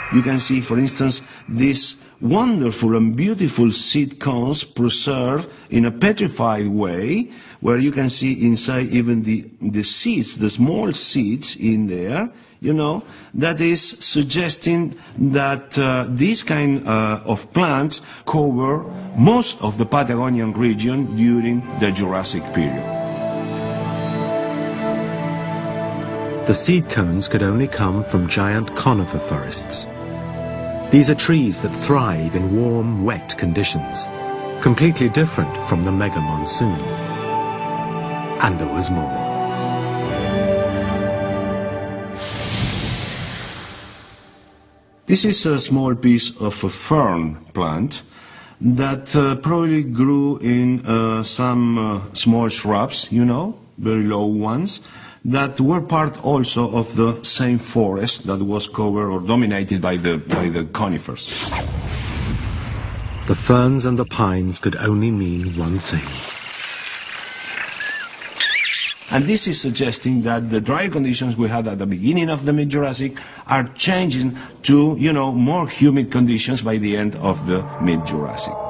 you can see, for instance, these wonderful and beautiful seed cones preserved in a petrified way, where you can see inside even the seeds, the small seeds in there, you know, that is suggesting that this kind of plants cover most of the Patagonian region during the Jurassic period. The seed cones could only come from giant conifer forests. These are trees that thrive in warm, wet conditions, completely different from the mega monsoon. And there was more. This is a small piece of a fern plant that probably grew in some small shrubs, you know, very low ones, that were part also of the same forest that was covered or dominated by the conifers. The ferns and the pines could only mean one thing. And this is suggesting that the dry conditions we had at the beginning of the mid-Jurassic are changing to, you know, more humid conditions by the end of the mid-Jurassic.